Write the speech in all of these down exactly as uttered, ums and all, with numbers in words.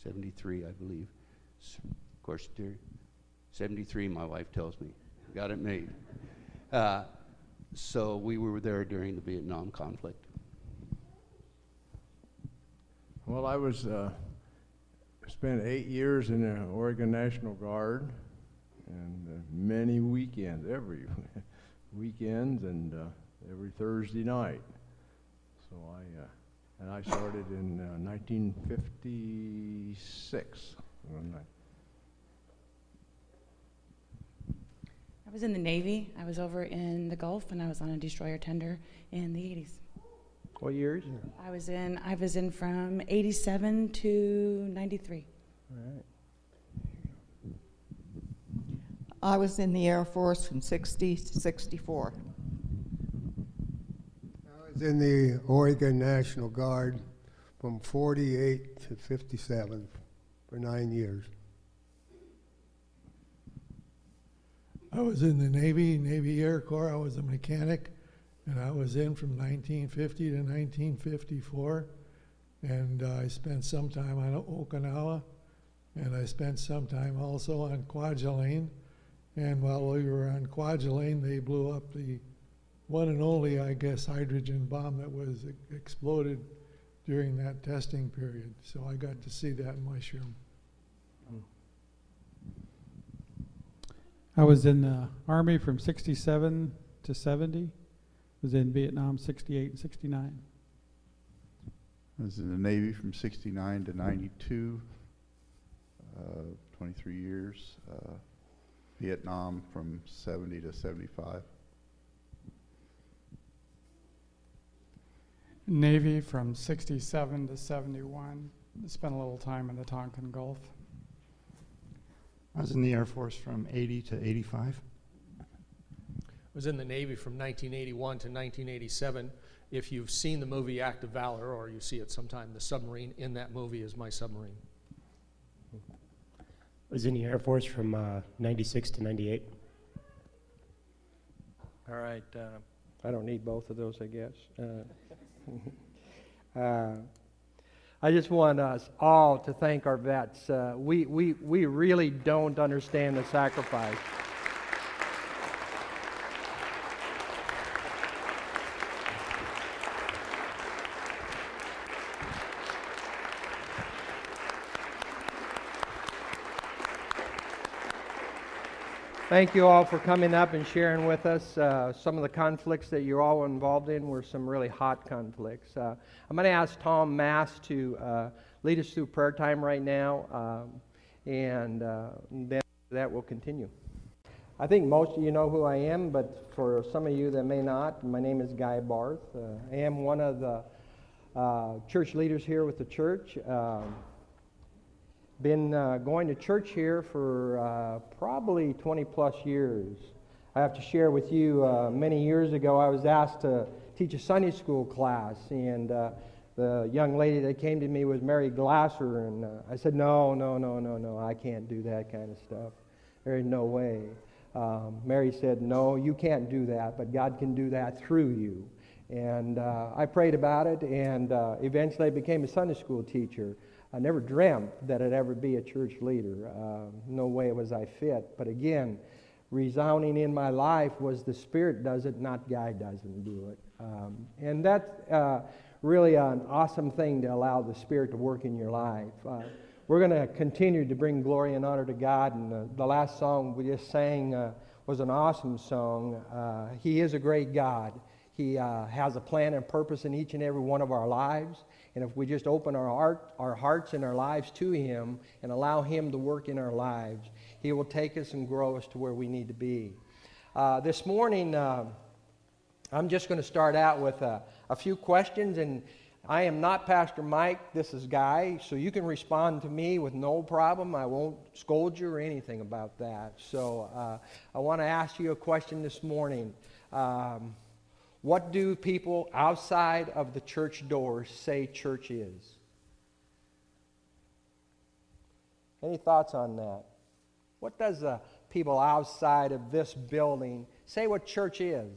seventy-three, I believe. S- Of course, dear, seventy-three, my wife tells me. Got it made. Uh, so we were there during the Vietnam conflict. Well, I was uh, spent eight years in the Oregon National Guard, and uh, many weekends, every weekends, and uh, every Thursday night. So I uh, and I started in uh, nineteen fifty-six. When I I was in the Navy. I was over in the Gulf, and I was on a destroyer tender in the eighties. What years? I was in. I was in from eighty-seven to ninety-three. All right. I was in the Air Force from sixty to sixty-four. I was in the Oregon National Guard from forty-eight to fifty-seven for nine years. I was in the Navy, Navy Air Corps. I was a mechanic, and I was in from nineteen fifty to nineteen fifty-four. And uh, I spent some time on Okinawa, and I spent some time also on Kwajalein. And while we were on Kwajalein, they blew up the one and only, I guess, hydrogen bomb that was e- exploded during that testing period. So I got to see that mushroom. I was in the Army from sixty-seven to seventy. Was in Vietnam sixty-eight and sixty-nine. I was in the Navy from sixty-nine to ninety-two, uh, twenty-three years. Uh, Vietnam from seventy to seventy-five. Navy from sixty-seven to seventy-one. Spent a little time in the Tonkin Gulf. I was in the Air Force from eighty to eighty-five. I was in the Navy from nineteen eighty-one to nineteen eighty-seven. If you've seen the movie Act of Valor, or you see it sometime, the submarine in that movie is my submarine. I was in the Air Force from uh, ninety-six to ninety-eight. All right. Uh, I don't need both of those, I guess. Uh, uh, I just want us all to thank our vets. Uh, we, we, we really don't understand the sacrifice. Thank you all for coming up and sharing with us. Uh, some of the conflicts that you're all involved in were some really hot conflicts. Uh, I'm going to ask Tom Mass to uh, lead us through prayer time right now, um, and uh, then that will continue. I think most of you know who I am, but for some of you that may not, my name is Guy Barth. Uh, I am one of the uh, church leaders here with the church. Um, Been uh, going to church here for uh, probably twenty plus years. I have to share with you, uh, many years ago I was asked to teach a Sunday school class, and uh, the young lady that came to me was Mary Glasser, and uh, I said, no, no, no, no, no, I can't do that kind of stuff. There is no way. Um, Mary said, no, you can't do that, but God can do that through you. And uh, I prayed about it, and uh, eventually I became a Sunday school teacher. I never dreamt that I'd ever be a church leader. Uh, no way was I fit. But again, resounding in my life was the Spirit does it, not Guy doesn't do it. Um, and that's uh, really an awesome thing to allow the Spirit to work in your life. Uh, we're going to continue to bring glory and honor to God. And uh, the last song we just sang uh, was an awesome song. Uh, he is a great God. He uh, has a plan and purpose in each and every one of our lives. And if we just open our heart, our hearts and our lives to Him and allow Him to work in our lives, He will take us and grow us to where we need to be. Uh, this morning, uh, I'm just going to start out with a, a few questions. And I am not Pastor Mike. This is Guy. So you can respond to me with no problem. I won't scold you or anything about that. So uh, I want to ask you a question this morning. Um, What do people outside of the church doors say church is? Any thoughts on that? What does the people outside of this building say what church is?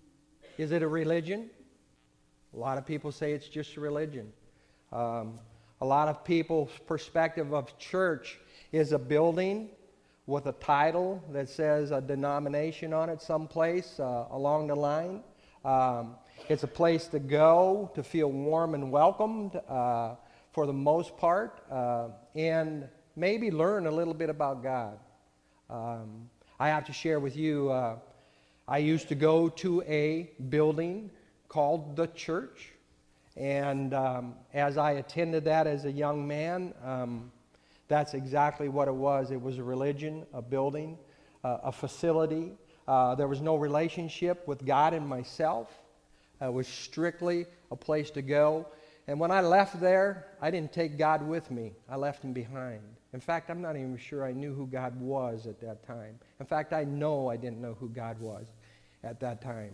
Is it a religion? A lot of people say it's just a religion. Um, A lot of people's perspective of church is a building with a title that says a denomination on it someplace uh, along the line. Um, it's a place to go to feel warm and welcomed uh, for the most part, uh, and maybe learn a little bit about God. Um, I have to share with you, uh, I used to go to a building called the church, and um, as I attended that as a young man, um, that's exactly what it was. It was a religion, a building, uh, a facility. Uh, there was no relationship with God and myself. It was strictly a place to go. And when I left there, I didn't take God with me. I left him behind. In fact, I'm not even sure I knew who God was at that time. In fact, I know I didn't know who God was at that time.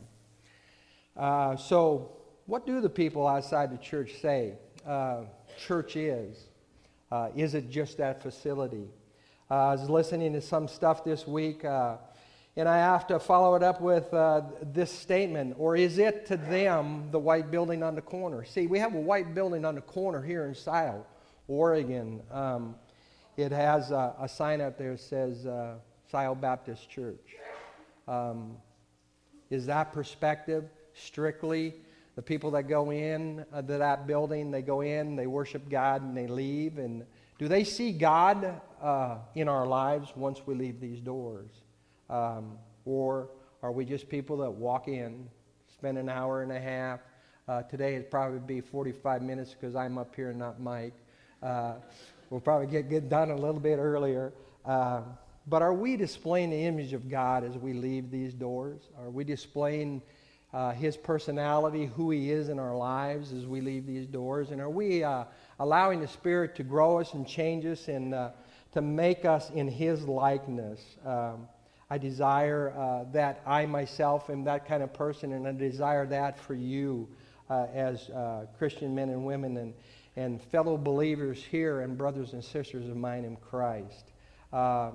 Uh, so what do the people outside the church say uh, church is? Uh, is it just that facility? Uh, I was listening to some stuff this week, uh, and I have to follow it up with uh, this statement, or is it to them the white building on the corner? See, we have a white building on the corner here in Scioto, Oregon. Um, it has a, a sign up there that says uh, Scioto Baptist Church. Um, is that perspective strictly the people that go in uh, to that building, they go in, they worship God, and they leave? And do they see God uh, in our lives once we leave these doors? Um, or are we just people that walk in, spend an hour and a half? Uh, today it'd probably be forty-five minutes because I'm up here and not Mike. Uh, we'll probably get, get done a little bit earlier. Uh, but are we displaying the image of God as we leave these doors? Are we displaying Uh, his personality, who he is in our lives as we leave these doors? And are we uh, allowing the Spirit to grow us and change us and uh, to make us in his likeness? Um, I desire uh, that I myself am that kind of person, and I desire that for you uh, as uh, Christian men and women and, and fellow believers here and brothers and sisters of mine in Christ. Uh,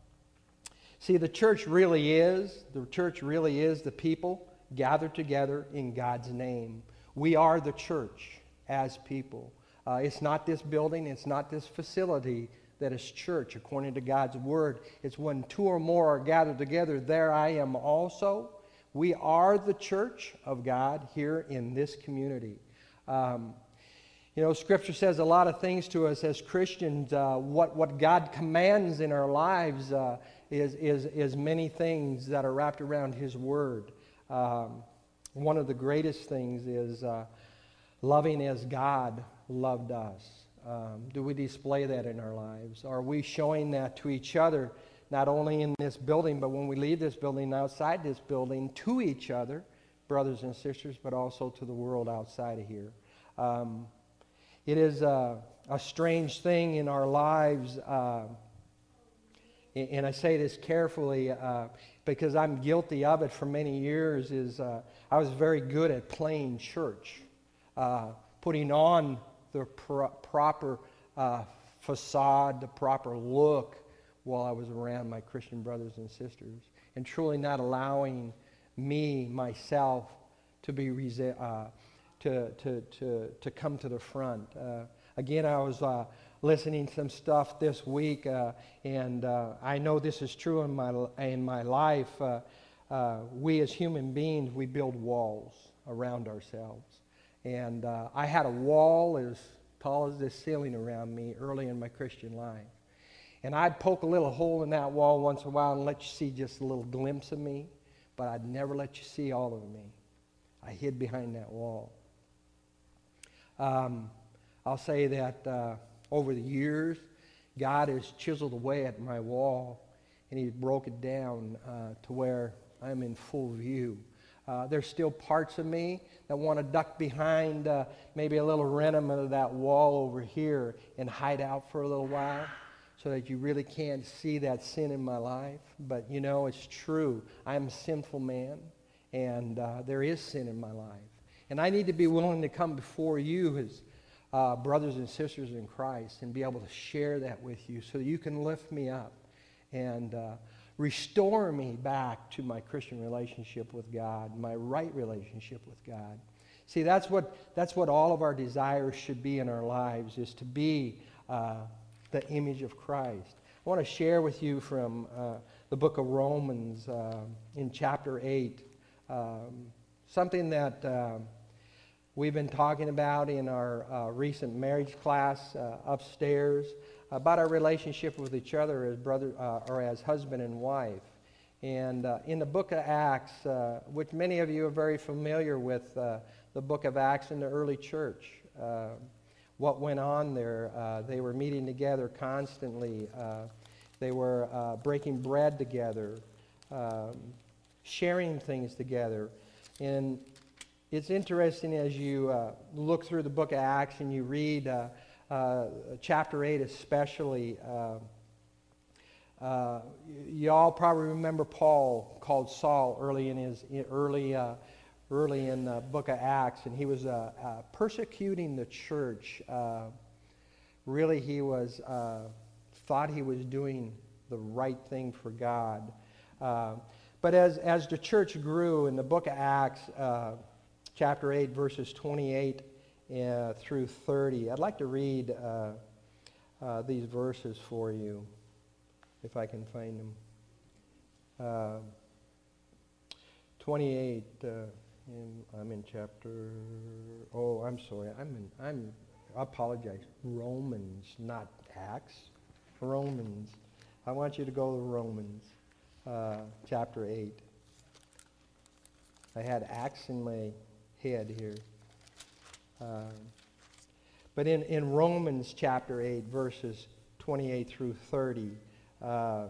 see, the church really is, the church really is the people gathered together in God's name. We are the church as people. Uh, it's not this building, it's not this facility that is church according to God's word. It's when two or more are gathered together, there I am also. We are the church of God here in this community. Um, you know, Scripture says a lot of things to us as Christians. Uh, what, what God commands in our lives uh, is, is, is many things that are wrapped around his word. Um, one of the greatest things is uh, loving as God loved us. Um, do we display that in our lives? Are we showing that to each other, not only in this building, but when we leave this building, outside this building, to each other, brothers and sisters, but also to the world outside of here? Um, it is a, a strange thing in our lives, uh, and I say this carefully, uh, because I'm guilty of it for many years, is uh, I was very good at playing church, uh, putting on the pro- proper uh, facade, the proper look while I was around my Christian brothers and sisters, and truly not allowing me, myself, to be resi- uh, to, to, to, to come to the front. Uh, again, I was uh, listening to some stuff this week, uh, and uh, I know this is true in my in my life. Uh, uh, we as human beings, we build walls around ourselves. And uh, I had a wall as tall as this ceiling around me early in my Christian life. And I'd poke a little hole in that wall once in a while and let you see just a little glimpse of me, but I'd never let you see all of me. I hid behind that wall. Um, I'll say that uh, over the years, God has chiseled away at my wall, and He's broke it down uh, to where I'm in full view. Uh, there's still parts of me that want to duck behind uh, maybe a little remnant of that wall over here and hide out for a little while so that you really can't see that sin in my life. But, you know, it's true. I'm a sinful man, and uh, there is sin in my life. And I need to be willing to come before you as uh, brothers and sisters in Christ and be able to share that with you so that you can lift me up and uh, restore me back to my Christian relationship with God, my right relationship with God. See, that's what, that's what all of our desires should be in our lives, is to be uh, the image of Christ. I want to share with you from uh, the book of Romans uh, in chapter eight, um, something that uh, we've been talking about in our uh, recent marriage class uh, upstairs, about our relationship with each other as brother uh, or as husband and wife. And uh, in the book of Acts, uh, which many of you are very familiar with, uh, the book of Acts in the early church, uh, what went on there. Uh, they were meeting together constantly. Uh, they were uh, breaking bread together, um, sharing things together. And it's interesting as you uh, look through the book of Acts and you read uh, uh, chapter eight especially. Uh, uh, you all probably remember Paul, called Saul, early in his early. Uh, early in the book of Acts, and he was uh, uh, persecuting the church. Uh, really, he was uh, thought he was doing the right thing for God. Uh, but as, as the church grew, in the book of Acts, uh, chapter eight, verses twenty-eight uh, through thirty, I'd like to read uh, uh, these verses for you, if I can find them. Uh, twenty-eight... Uh, In, I'm in chapter, oh, I'm sorry, I'm in, I'm, I apologize, Romans, not Acts, Romans. I want you to go to Romans, uh, chapter eight. I had Acts in my head here. Uh, but in, in Romans chapter eight, verses twenty-eight through thirty, uh,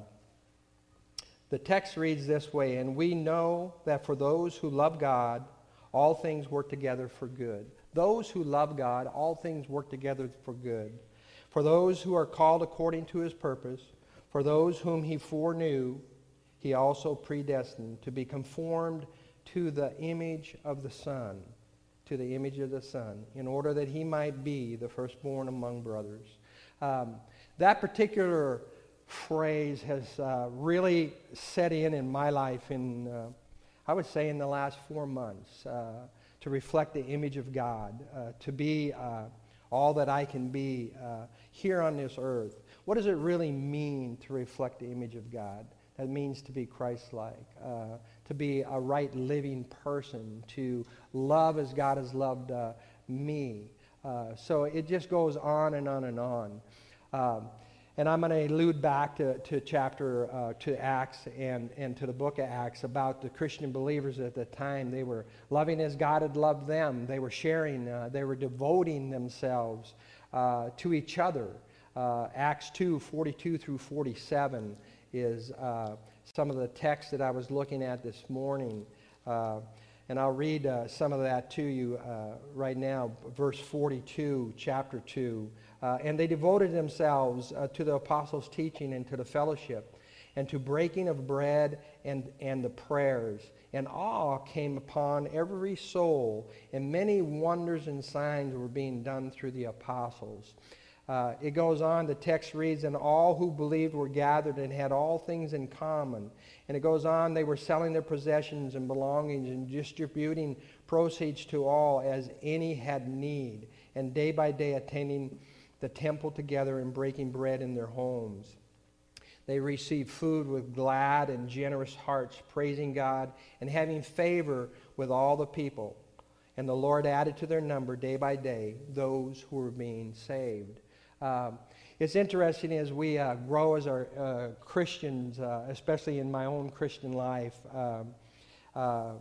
the text reads this way, and we know that for those who love God, all things work together for good. Those who love God, all things work together for good. For those who are called according to his purpose, for those whom he foreknew, he also predestined to be conformed to the image of the Son, to the image of the Son, in order that he might be the firstborn among brothers. Um, that particular phrase has uh, really set in in my life in, uh, I would say, in the last four months, uh, to reflect the image of God, uh, to be uh, all that I can be uh, here on this earth. What does it really mean to reflect the image of God? That means to be Christ-like, uh, to be a right living person, to love as God has loved uh, me. Uh, so it just goes on and on and on. Um, And I'm going to allude back to, to chapter, uh, to Acts and, and to the book of Acts about the Christian believers at the time. They were loving as God had loved them. They were sharing, uh, they were devoting themselves uh, to each other. Uh, Acts two, forty-two through forty-seven is uh, some of the text that I was looking at this morning. Uh, and I'll read uh, some of that to you uh, right now. Verse forty-two, chapter two. Uh, and they devoted themselves uh, to the apostles' teaching and to the fellowship and to breaking of bread and, and the prayers. And awe came upon every soul, and many wonders and signs were being done through the apostles. Uh, it goes on, the text reads, and all who believed were gathered and had all things in common. And it goes on, they were selling their possessions and belongings and distributing proceeds to all as any had need, and day by day attending the temple together and breaking bread in their homes. They received food with glad and generous hearts, praising God and having favor with all the people. And the Lord added to their number day by day those who were being saved. Um, it's interesting as we uh, grow as our uh, Christians, uh, especially in my own Christian life, um, uh,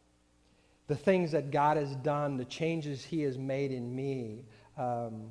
the things that God has done, the changes he has made in me, um,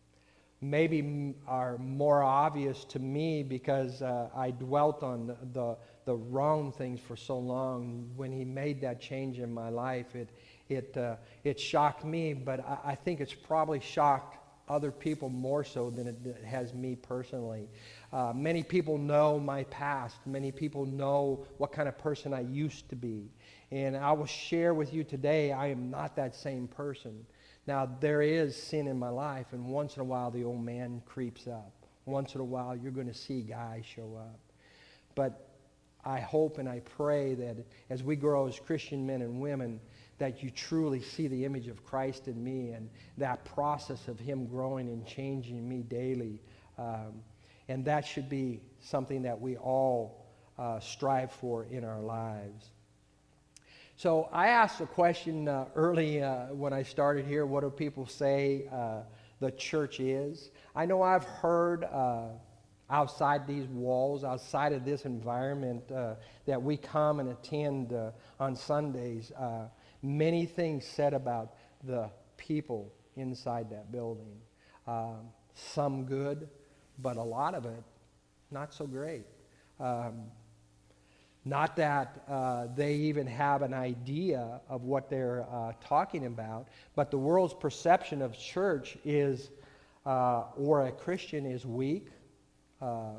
maybe are more obvious to me because uh, I dwelt on the, the the wrong things for so long. When he made that change in my life, it it uh, it shocked me, but I, I think it's probably shocked other people more so than it, it has me personally. Uh, many people know my past. Many people know what kind of person I used to be. And I will share with you today, I am not that same person. Now, there is sin in my life, and once in a while the old man creeps up. Once in a while you're going to see guys show up. But I hope and I pray that as we grow as Christian men and women, that you truly see the image of Christ in me and that process of Him growing and changing me daily. Um, and that should be something that we all uh, strive for in our lives. So I asked a question uh, early uh, when I started here, what do people say uh, the church is? I know I've heard uh, outside these walls, outside of this environment uh, that we come and attend uh, on Sundays, uh, many things said about the people inside that building. Um, some good, but a lot of it not so great. Um, not that uh, they even have an idea of what they're uh, talking about, but the world's perception of church is, uh, or a Christian is weak. Uh,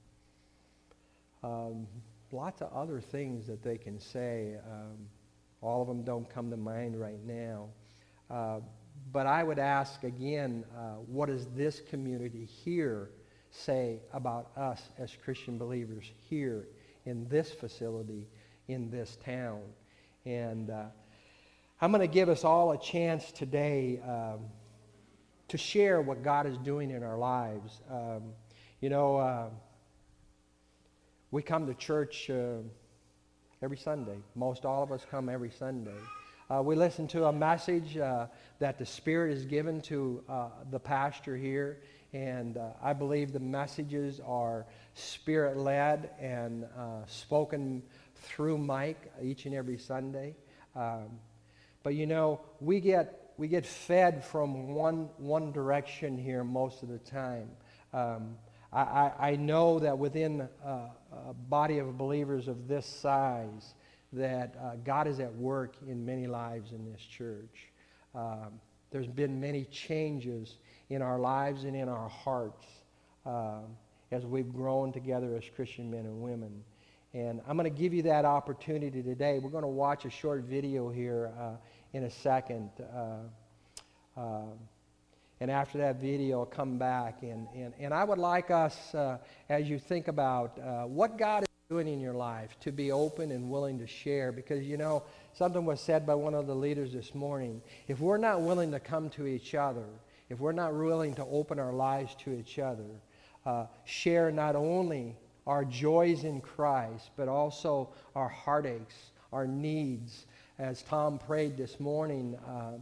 um, lots of other things that they can say. Um, all of them don't come to mind right now. Uh, but I would ask again, uh, what does this community here say about us as Christian believers here in this facility, in this town? And uh, I'm going to give us all a chance today um, to share what God is doing in our lives. Um, you know, uh, we come to church uh, every Sunday. Most all of us come every Sunday. Uh, we listen to a message uh, that the Spirit is given to uh, the pastor here. And uh, I believe the messages are Spirit-led and uh, spoken through Mike each and every Sunday. Um, but you know, we get we get fed from one one direction here most of the time. Um, I, I, I know that within uh, a body of believers of this size, that uh, God is at work in many lives in this church. Um, there's been many changes in our lives and in our hearts uh, as we've grown together as Christian men and women. And I'm going to give you that opportunity today. We're going to watch a short video here uh, in a second. Uh, uh, and after that video, I'll come back. And, and, and I would like us, uh, as you think about uh, what God is doing in your life, to be open and willing to share. Because, you know, something was said by one of the leaders this morning. If we're not willing to come to each other, if we're not willing to open our lives to each other, uh, share not only our joys in Christ, but also our heartaches, our needs, as Tom prayed this morning uh,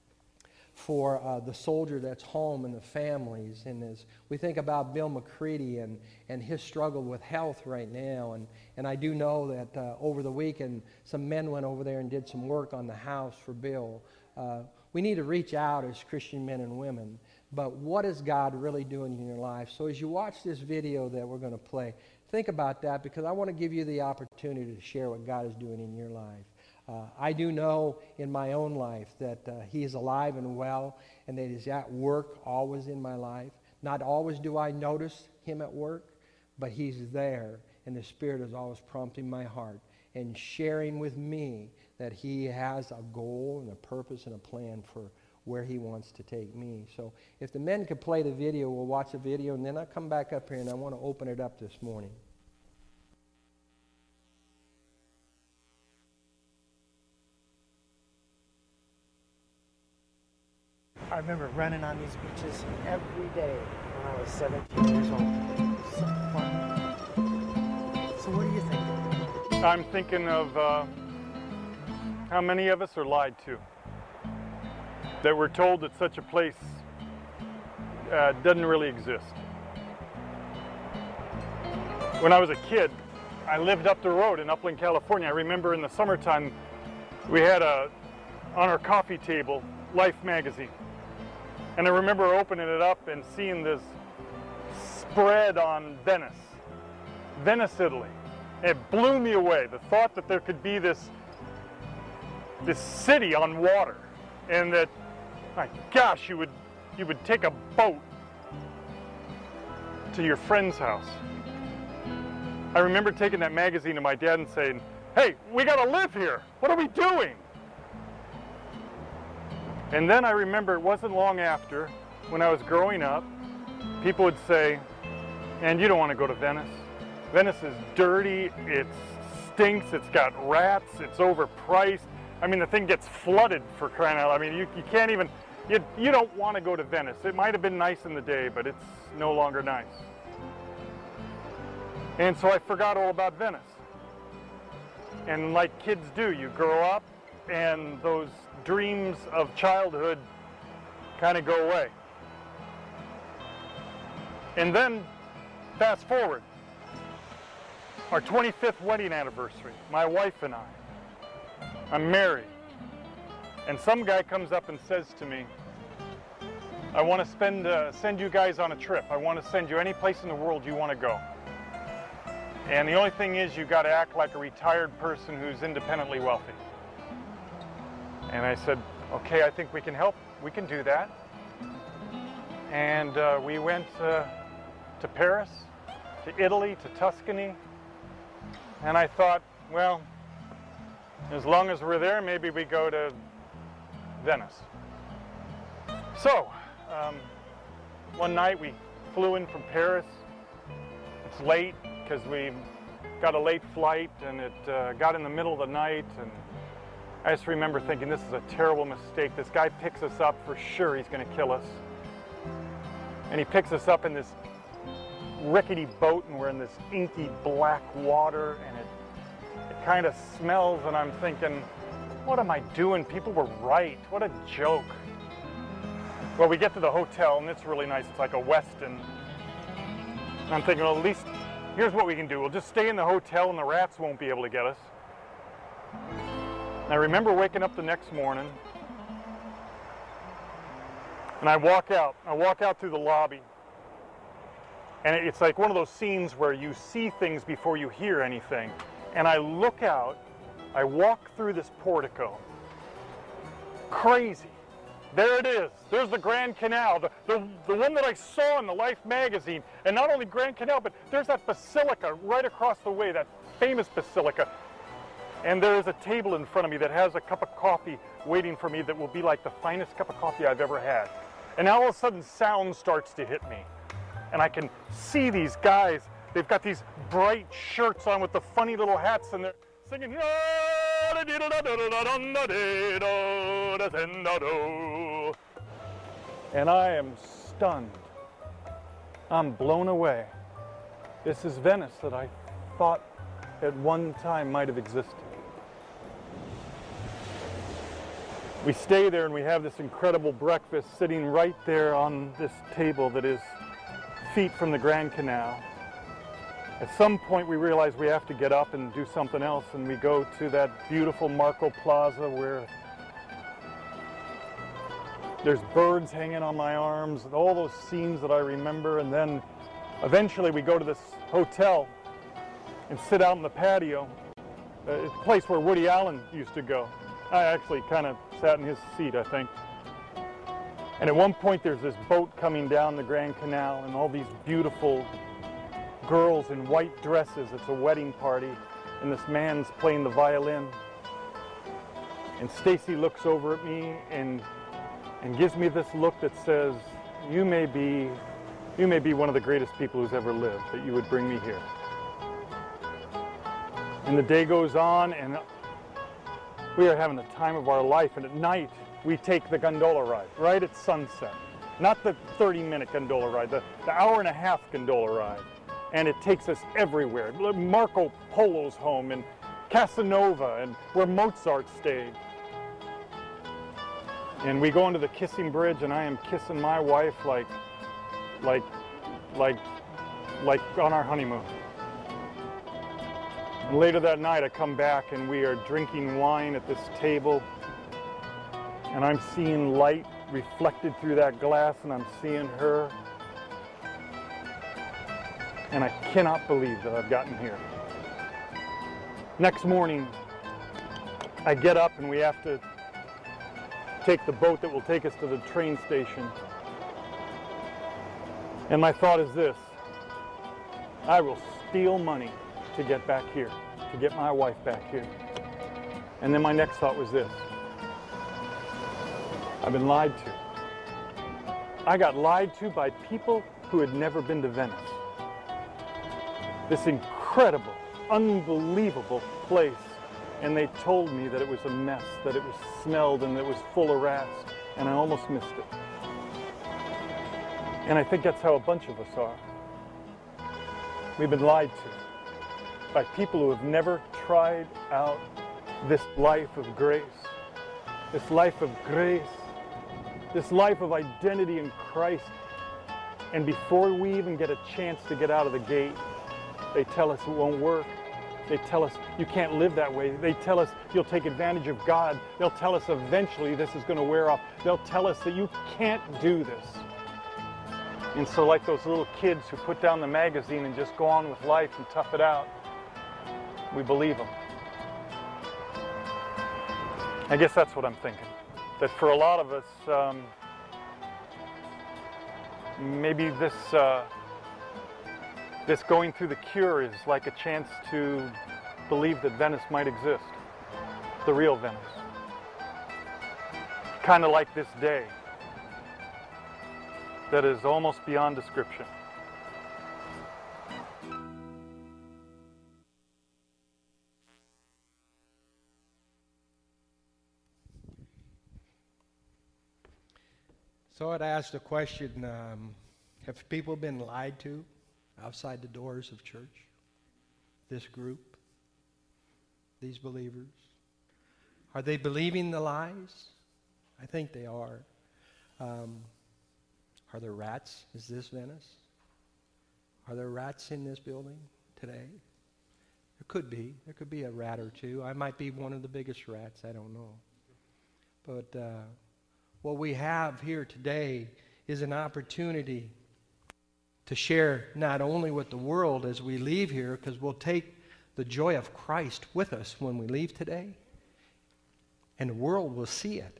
for uh, the soldier that's home and the families. And as we think about Bill McCready and, and his struggle with health right now, and, and I do know that uh, over the weekend, some men went over there and did some work on the house for Bill. Uh, We need to reach out as Christian men and women, but what is God really doing in your life? So as you watch this video that we're going to play, think about that, because I want to give you the opportunity to share what God is doing in your life. Uh, I do know in my own life that uh, He is alive and well, and that He's at work always in my life. Not always do I notice Him at work, but He's there, and the Spirit is always prompting my heart and sharing with me that He has a goal and a purpose and a plan for where He wants to take me. So if the men could play the video, we'll watch the video, and then I'll come back up here and I want to open it up this morning. I remember running on these beaches every day when I was seventeen years old. It was so fun. So what do you think? I'm thinking of uh, how many of us are lied to. That we're told that such a place uh, doesn't really exist. When I was a kid, I lived up the road in Upland, California. I remember in the summertime, we had a, on our coffee table, Life magazine. And I remember opening it up and seeing this spread on Venice, Venice, Italy. It blew me away, the thought that there could be this, this city on water, and that, my gosh, you would, you would take a boat to your friend's house. I remember taking that magazine to my dad and saying, hey, we gotta live here. What are we doing? And then I remember it wasn't long after, when I was growing up, people would say, and you don't want to go to Venice. Venice is dirty, it stinks, it's got rats, it's overpriced. I mean, the thing gets flooded, for crying out loud. I mean, you, you can't even, you, you don't want to go to Venice. It might have been nice in the day, but it's no longer nice. And so I forgot all about Venice. And like kids do, you grow up and those dreams of childhood kind of go away. And then, fast forward, our twenty-fifth wedding anniversary, my wife and I. I'm married. And some guy comes up and says to me, I want to spend, uh, send you guys on a trip. I want to send you any place in the world you want to go. And the only thing is, you got to act like a retired person who's independently wealthy. And I said, okay, I think we can help. We can do that. And uh, we went uh, to Paris, to Italy, to Tuscany. And I thought, well, as long as we're there, maybe we go to Venice. So, um, one night we flew in from Paris. It's late because we got a late flight, and it uh, got in the middle of the night. And I just remember thinking, this is a terrible mistake. This guy picks us up, for sure he's going to kill us. And he picks us up in this rickety boat, and we're in this inky black water, and it, it kind of smells, and I'm thinking, what am I doing? People were right. What a joke. Well, we get to the hotel, and it's really nice. It's like a Westin. And I'm thinking, well, at least, here's what we can do. We'll just stay in the hotel, and the rats won't be able to get us. And I remember waking up the next morning, and I walk out. I walk out through the lobby. And it's like one of those scenes where you see things before you hear anything. And I look out, I walk through this portico. Crazy. There it is. There's the Grand Canal, the, the, the one that I saw in the Life magazine. And not only Grand Canal, but there's that basilica right across the way, that famous basilica. And there is a table in front of me that has a cup of coffee waiting for me that will be like the finest cup of coffee I've ever had. And now all of a sudden sound starts to hit me. And I can see these guys, they've got these bright shirts on with the funny little hats, and they're singing. And I am stunned. I'm blown away. This is Venice that I thought at one time might have existed. We stay there and we have this incredible breakfast sitting right there on this table that is feet from the Grand Canal. At some point we realize we have to get up and do something else, and we go to that beautiful Marco Plaza where there's birds hanging on my arms, and all those scenes that I remember. And then eventually we go to this hotel and sit out in the patio, a place where Woody Allen used to go. I actually kind of sat in his seat, I think. And at one point there's this boat coming down the Grand Canal, and all these beautiful girls in white dresses. It's a wedding party, and this man's playing the violin. And Stacy looks over at me and and gives me this look that says, you may be you may be one of the greatest people who's ever lived, that you would bring me here. And the day goes on, and we are having the time of our life. And at night we take the gondola ride right at sunset. Not the thirty minute gondola ride, the, the hour and a half gondola ride. And it takes us everywhere. Marco Polo's home, and Casanova, and where Mozart stayed. And we go into the kissing bridge, and I am kissing my wife like, like, like, like on our honeymoon. And later that night I come back, and we are drinking wine at this table, and I'm seeing light reflected through that glass, and I'm seeing her. And I cannot believe that I've gotten here. Next morning, I get up, and we have to take the boat that will take us to the train station. And my thought is this: I will steal money to get back here, to get my wife back here. And then my next thought was this: I've been lied to. I got lied to by people who had never been to Venice. This incredible, unbelievable place and they told me that it was a mess, that it was smelled and that it was full of rats, and I almost missed it. And I think that's how a bunch of us are. We've been lied to by people who have never tried out this life of grace, this life of grace, this life of identity in Christ. And before we even get a chance to get out of the gate, they tell us it won't work. They tell us you can't live that way. They tell us you'll take advantage of God. They'll tell us eventually this is going to wear off. They'll tell us that you can't do this. And so like those little kids who put down the magazine and just go on with life and tough it out, we believe them. I guess that's what I'm thinking. That for a lot of us, um, maybe this, uh, this going through the cure is like a chance to believe that Venice might exist, the real Venice. Kind of like this day that is almost beyond description. So I'd asked a question, um, have people been lied to outside the doors of church? This group? These believers? Are they believing the lies? I think they are. Um, are there rats? Is this Venice? Are there rats in this building today? There could be. There could be a rat or two. I might be one of the biggest rats. I don't know. But uh, what we have here today is an opportunity to share not only with the world as we leave here, because we'll take the joy of Christ with us when we leave today, and the world will see it.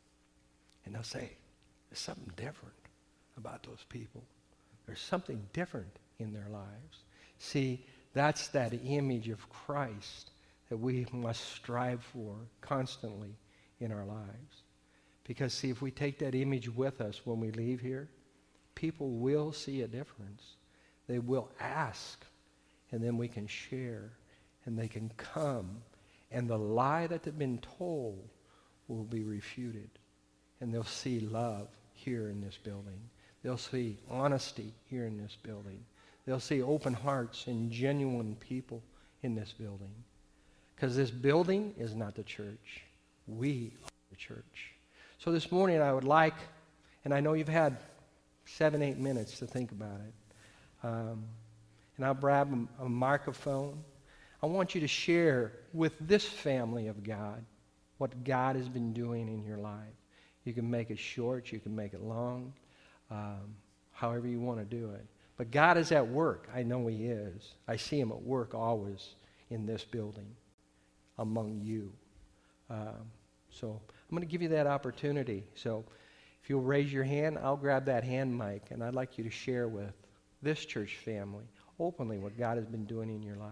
And they'll say, there's something different about those people. There's something different in their lives. See, that's that image of Christ that we must strive for constantly in our lives. Because, see, if we take that image with us when we leave here, people will see a difference. They will ask, and then we can share, and they can come, and the lie that they've been told will be refuted. And they'll see love here in this building. They'll see honesty here in this building. They'll see open hearts and genuine people in this building. Because this building is not the church. We are the church. So this morning I would like, and I know you've had seven, eight minutes to think about it, um, and I'll grab a, a microphone. I want you to share with this family of God what God has been doing in your life. You can make it short, you can make it long, um, however you want to do it. But God is at work. I know He is. I see Him at work always in this building, among you. Um, so I'm going to give you that opportunity. So if you'll raise your hand, I'll grab that hand mic, and I'd like you to share with this church family openly what God has been doing in your life.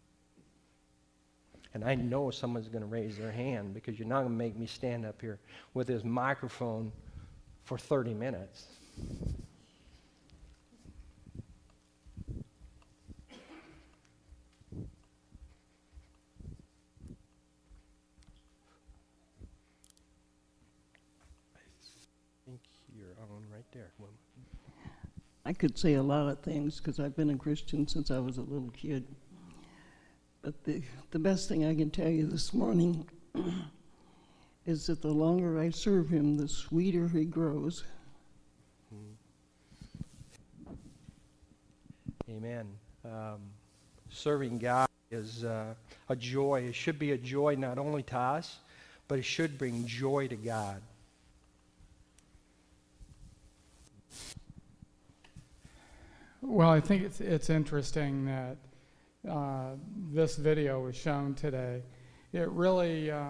And I know someone's going to raise their hand, because you're not going to make me stand up here with this microphone for thirty minutes. I think you're on right there, woman. I could say a lot of things because I've been a Christian since I was a little kid. But the, the best thing I can tell you this morning is that the longer I serve Him, the sweeter He grows. Amen. Um, serving God is uh, a joy. It should be a joy not only to us, but it should bring joy to God. Well, I think it's it's interesting that uh, this video was shown today. It really, uh,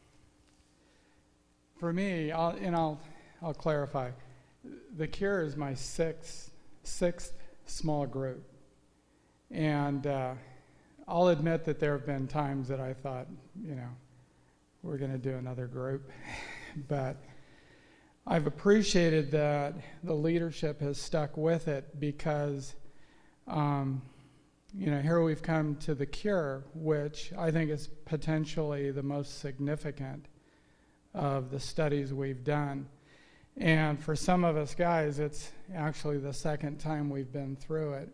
for me, I'll, and I'll I'll clarify. The Cure is my sixth sixth small group, and uh, I'll admit that there have been times that I thought, you know, we're going to do another group, but I've appreciated that the leadership has stuck with it, because um, you know, here we've come to the cure, which I think is potentially the most significant of the studies we've done. And for some of us guys, it's actually the second time we've been through it.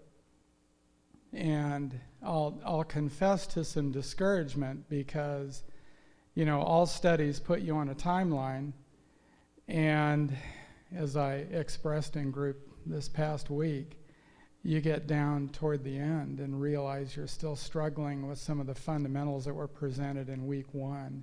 And I'll, I'll confess to some discouragement because, you know, all studies put you on a timeline. And as I expressed in group this past week, you get down toward the end and realize you're still struggling with some of the fundamentals that were presented in week one.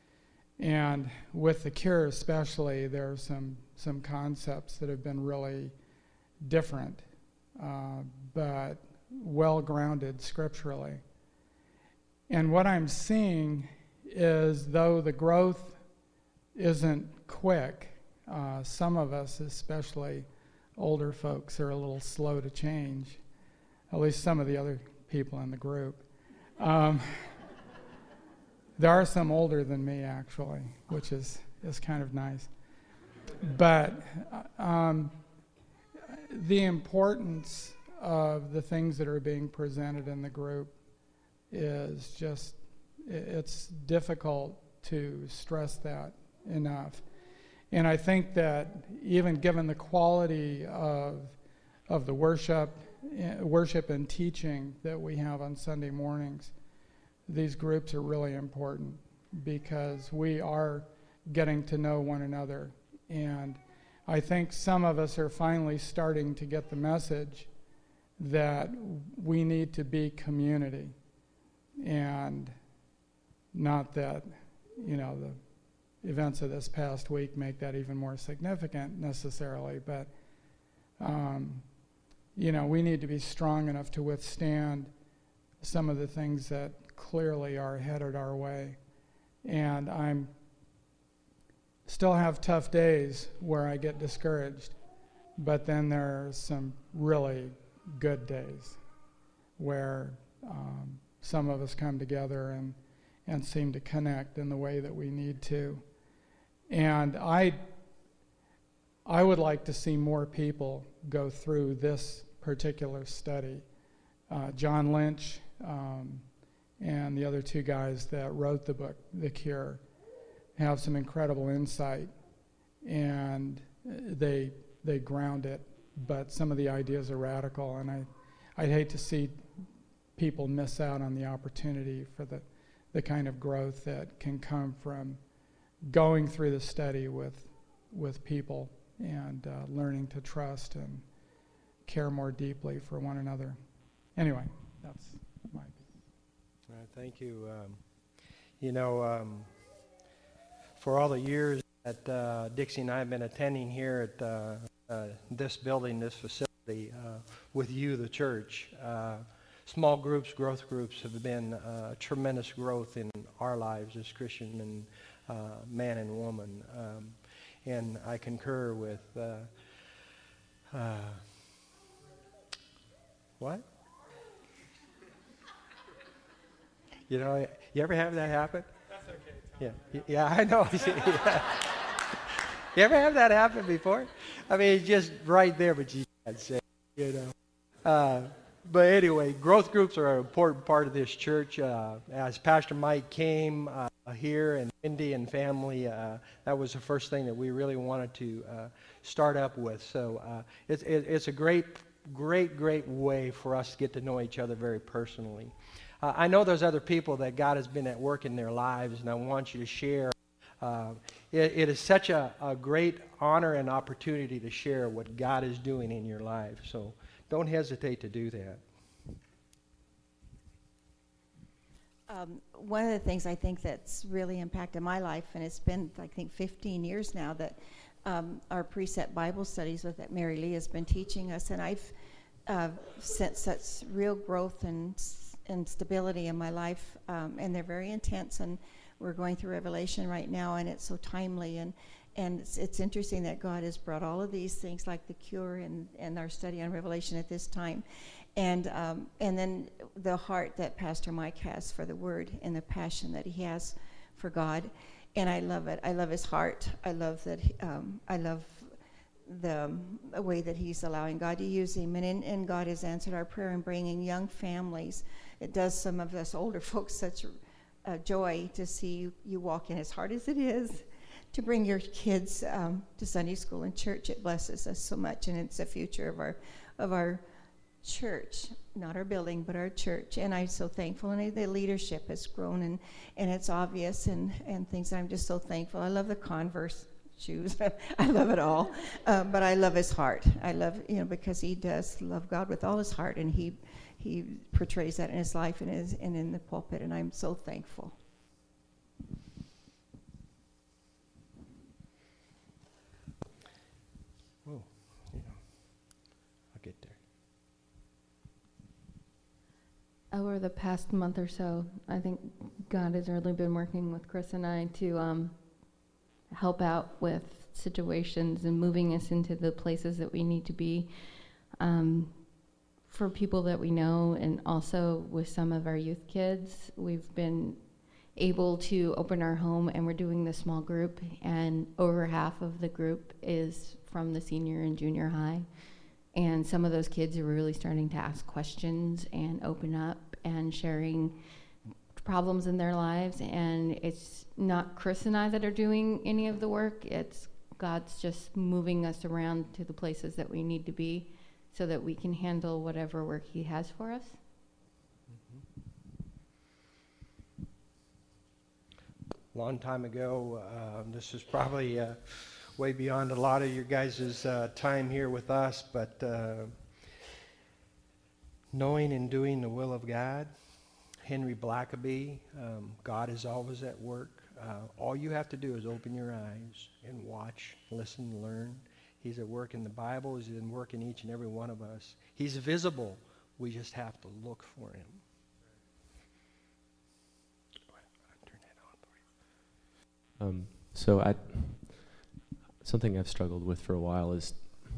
And with the cure especially, there are some, some concepts that have been really different, uh, but well-grounded scripturally. And what I'm seeing is, though the growth isn't quick, uh, some of us, especially older folks, are a little slow to change, at least some of the other people in the group. Um, there are some older than me, actually, which is, is kind of nice. But um, the importance of the things that are being presented in the group is just, it's difficult to stress that enough. And I think that even given the quality of, of the worship, uh, worship and teaching that we have on Sunday mornings, these groups are really important because we are getting to know one another. And I think some of us are finally starting to get the message that we need to be community, and not that, you know, the events of this past week make that even more significant necessarily, but um, you know, we need to be strong enough to withstand some of the things that clearly are headed our way. And I'm still have tough days where I get discouraged, but then there are some really good days where um, some of us come together and and seem to connect in the way that we need to. And I I would like to see more people go through this particular study. Uh, John Lynch um, and the other two guys that wrote the book, The Cure, have some incredible insight, and they they ground it, but some of the ideas are radical, and I, I'd hate to see people miss out on the opportunity for the, the kind of growth that can come from going through the study with, with people and uh, learning to trust and care more deeply for one another. Anyway, that's my piece. All right, thank you. Um, you know, um, for all the years that uh, Dixie and I have been attending here at uh, uh, this building, this facility, uh, with you, the church, uh, small groups, growth groups have been uh, tremendous growth in our lives as Christian and uh, man and woman. Um, and I concur with, uh, uh, what? You know, you ever have that happen? That's okay, Tom. Yeah, yeah, I know. Yeah. You ever have that happen before? I mean, it's just right there, but you can't say, you know. Uh, but anyway, growth groups are an important part of this church. Uh, as Pastor Mike came uh, here, and Cindy and family, uh, that was the first thing that we really wanted to uh, start up with. So uh, it's, it, it's a great, great, great way for us to get to know each other very personally. Uh, I know there's other people that God has been at work in their lives, and I want you to share. Uh, it, it is such a, a great honor and opportunity to share what God is doing in your life. So don't hesitate to do that. Um, one of the things I think that's really impacted my life, and it's been, I think, fifteen years now that um, our Precept Bible studies with that Mary Lee has been teaching us, and I've uh, sensed such real growth and, and stability in my life, um, and they're very intense, and we're going through Revelation right now, and it's so timely, and and it's, it's interesting that God has brought all of these things like the cure and, and our study on Revelation at this time. And um, and then the heart that Pastor Mike has for the Word and the passion that he has for God, and I love it. I love his heart. I love that. He, um, I love the way that he's allowing God to use him. And, in, and God has answered our prayer in bringing young families. It does some of us older folks such uh, joy to see you, you walk in, as hard as it is, to bring your kids um, to Sunday school and church. It blesses us so much, and it's the future of our of our church, not our building, but our church. And I'm so thankful, and the leadership has grown, and, and it's obvious, and, and things. I'm just so thankful. I love the Converse shoes. I love it all. Um, but I love his heart. I love, you know, because he does love God with all his heart, and he he portrays that in his life and, his, and in the pulpit, and I'm so thankful. Whoa, yeah. I'll get there. Over the past month or so, I think God has really been working with Chris and I to um, help out with situations and moving us into the places that we need to be um, for people that we know, and also with some of our youth kids. We've been able to open our home, and we're doing the small group, and over half of the group is from the senior and junior high. And some of those kids are really starting to ask questions and open up and sharing problems in their lives. And it's not Chris and I that are doing any of the work. It's God's just moving us around to the places that we need to be so that we can handle whatever work he has for us. Long time ago, uh, this is probably uh, way beyond a lot of your guys' uh, time here with us, but uh, knowing and doing the will of God, Henry Blackaby, um, God is always at work. Uh, all you have to do is open your eyes and watch, listen, learn. He's at work in the Bible. He's at work in each and every one of us. He's visible. We just have to look for him. Um, so I, something I've struggled with for a while is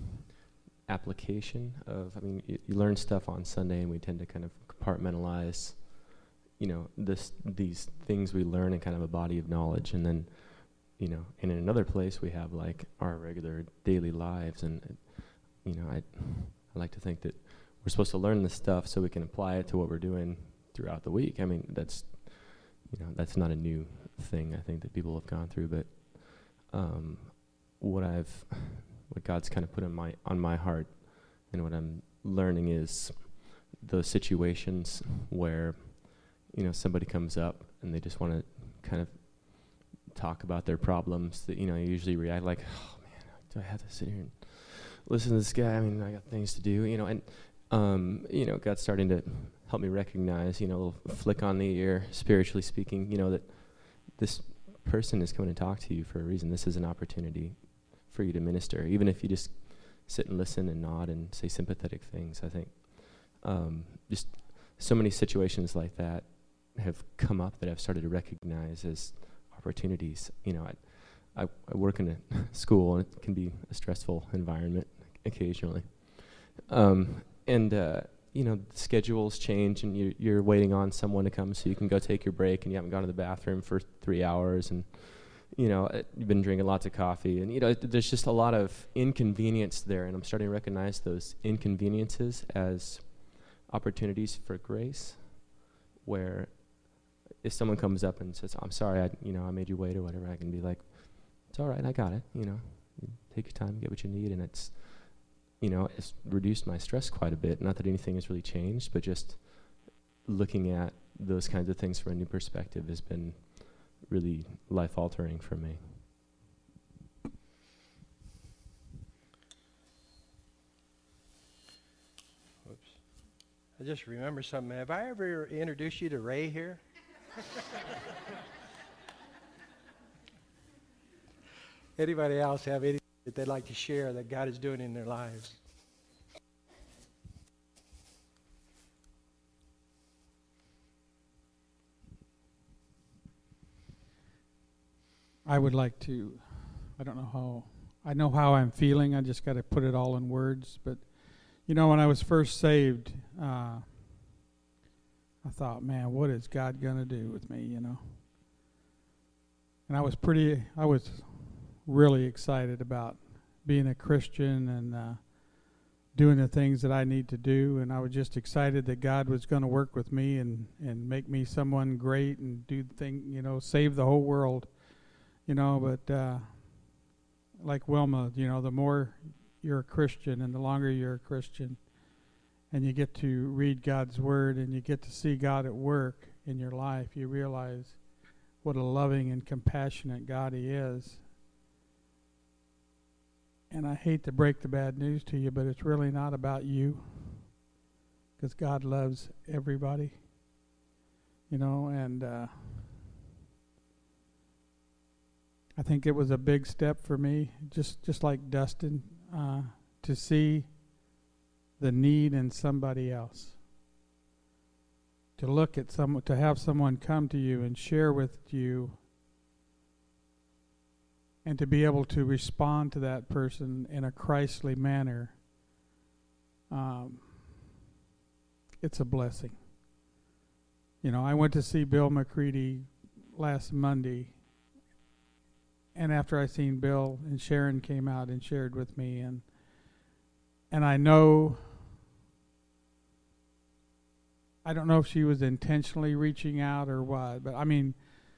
application of, I mean, you, you learn stuff on Sunday, and we tend to kind of compartmentalize, you know, this these things we learn in kind of a body of knowledge, and then, you know, and in another place we have like our regular daily lives, and, you know, I, I like to think that we're supposed to learn this stuff so we can apply it to what we're doing throughout the week. I mean, that's, you know, that's not a new thing I think that people have gone through, but um, what I've, what God's kind of put on my on my heart, and what I'm learning is those situations where, you know, somebody comes up and they just want to kind of talk about their problems. That, you know, I usually react like, oh man, do I have to sit here and listen to this guy? I mean, I got things to do, you know, and um, you know, God's starting to help me recognize, you know, a little flick on the ear, spiritually speaking, you know, that this person is coming to talk to you for a reason. This is an opportunity for you to minister, even if you just sit and listen and nod and say sympathetic things. I think um, just so many situations like that have come up that I've started to recognize as opportunities. You know, I, I, I work in a school, and it can be a stressful environment occasionally. Um, and, uh, you know, schedules change, and you're, you're waiting on someone to come so you can go take your break, and you haven't gone to the bathroom for three hours, and, you know, uh, you've been drinking lots of coffee, and, you know, th- there's just a lot of inconvenience there, and I'm starting to recognize those inconveniences as opportunities for grace, where if someone comes up and says, I'm sorry, I, you know, I made you wait or whatever, I can be like, it's all right, I got it, you know, take your time, get what you need, and it's, you know, it's reduced my stress quite a bit. Not that anything has really changed, but just looking at those kinds of things from a new perspective has been really life-altering for me. Whoops. I just remember something. Have I ever introduced you to Ray here? Anybody else have anything that they'd like to share that God is doing in their lives? I would like to, I don't know how, I know how I'm feeling, I just got to put it all in words, but, you know, when I was first saved, uh, I thought, man, what is God going to do with me, you know? And I was pretty, I was really excited about being a Christian and uh, doing the things that I need to do. And I was just excited that God was going to work with me and, and make me someone great and do the thing, you know, save the whole world, you know. But uh, like Wilma, you know, the more you're a Christian and the longer you're a Christian and you get to read God's Word and you get to see God at work in your life, you realize what a loving and compassionate God He is. And I hate to break the bad news to you, but it's really not about you, because God loves everybody, you know. And uh, I think it was a big step for me, just just like Dustin, uh, to see the need in somebody else, to look at someone, to have someone come to you and share with you, and to be able to respond to that person in a Christly manner. Um, it's a blessing. You know, I went to see Bill McCready last Monday, and after I seen Bill, and Sharon came out and shared with me, and and I know, I don't know if she was intentionally reaching out or what, but I mean,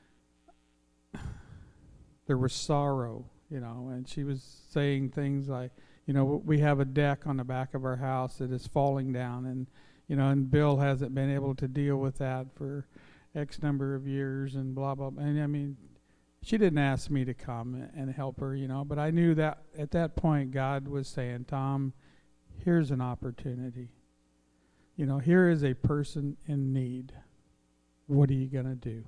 there was sorrow, you know, and she was saying things like, you know, we have a deck on the back of our house that is falling down, and, you know, and Bill hasn't been able to deal with that for X number of years and blah, blah, blah. And I mean, she didn't ask me to come and help her, you know, but I knew that at that point God was saying, Tom, here's an opportunity. You know, here is a person in need. What are you going to do?